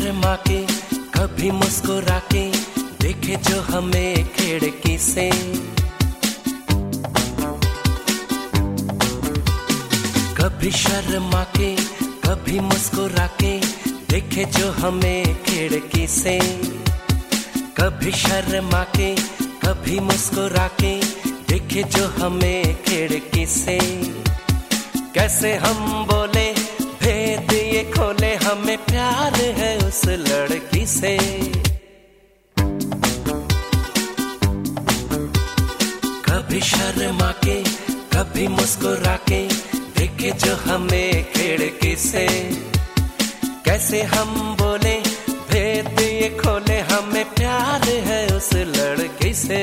शर्मा के कभी मुस्कुरा के देखे जो हमें खिड़की से। कभी शर्मा के कभी मुस्कुरा के देखे जो हमें खिड़की से। कभी शर्मा के कभी मुस्कुरा के देखे जो हमें खिड़की से। कैसे हम बोले भेद ये खोले, हमें प्यार है उस लड़की से। कभी शर्मा के कभी मुस्कुरा के देखे जो हमें खिड़की से। कैसे हम बोले भेद ये खोले, हमें प्यार है उस लड़की से।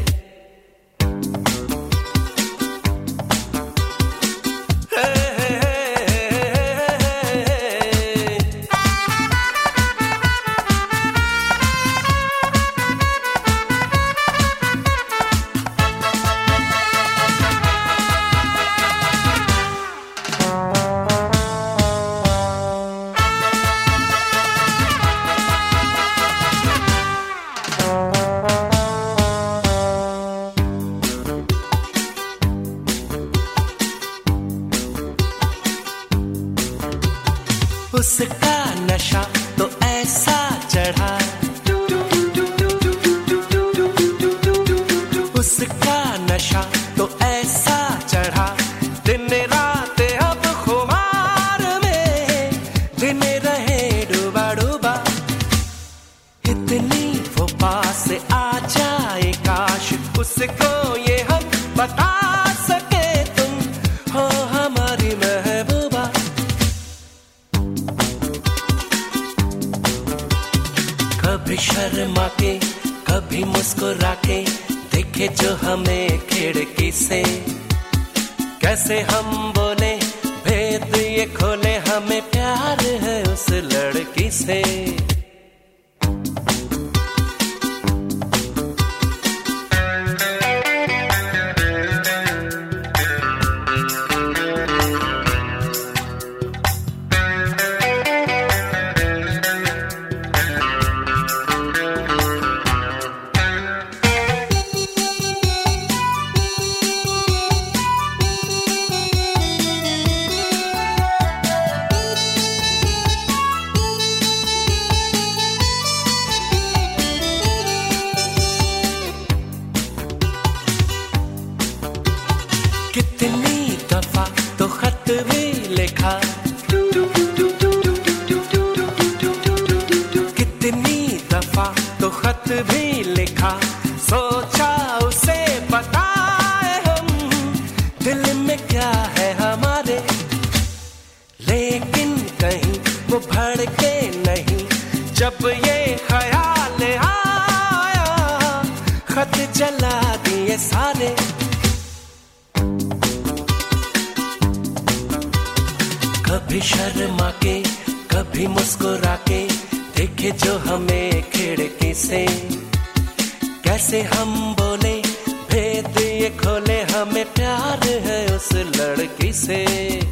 उसका नशा तो ऐसा चढ़ा, उसका नशा तो ऐसा चढ़ा, दिन रात अब खुमार में दिन रहे डूबा डूबा। इतनी वो पास आ जाए काश उसको ये हम बता सके, तुम हो हमारी महबूबा। कभी शर्मा के कभी मुस्कुरा के देखे जो हमें खिड़की से। कैसे हम बोले भेद ये खोले, हमें प्यार है उस लड़की से। कितनी दफा तो खत भी लिखा, कितनी दफा तो खत भी लिखा, सोचा उसे बताए हम दिल में क्या है हमारे। लेकिन कहीं वो भड़के नहीं, जब ये ख्याल आया खत जला दिए सारे। कभी शर्मा के कभी मुस्कुरा के देखे जो हमें खिड़की से। कैसे हम बोले भेद ये खोले, हमें प्यार है उस लड़की से।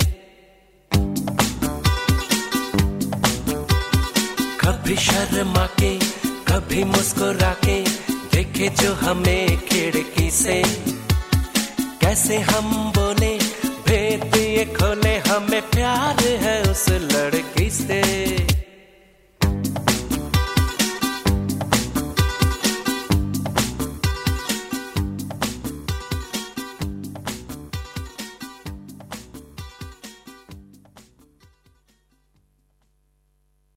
कभी शर्मा के कभी मुस्कुरा के देखे जो हमें खिड़की से। कैसे हम बोले भेद ये खोले, हमें प्यार है उस लड़की से।